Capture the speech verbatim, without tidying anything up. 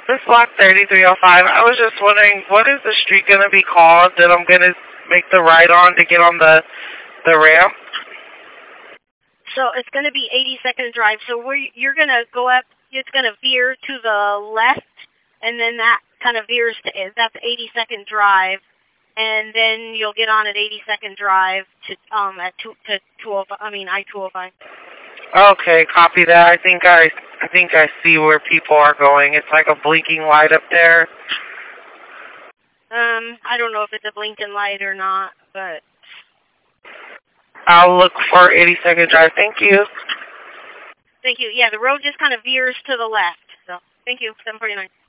This block thirty-three oh five. I was just wondering, what is the street going to be called that I'm going to make the right on to get on the the ramp? So it's going to be eighty-second Drive. So where you're going to go up, it's going to veer to the left, and then that kind of veers to, that's eighty-second Drive. And then you'll get on at eighty-second Drive to um at two to two oh five. I mean I two oh five. Okay, copy that. I think I I think I see where people are going. It's like a blinking light up there. Um, I don't know if it's a blinking light or not, but I'll look for eighty-second Drive. Thank you. Thank you. Yeah, the road just kind of veers to the left. So thank you. seven forty-nine.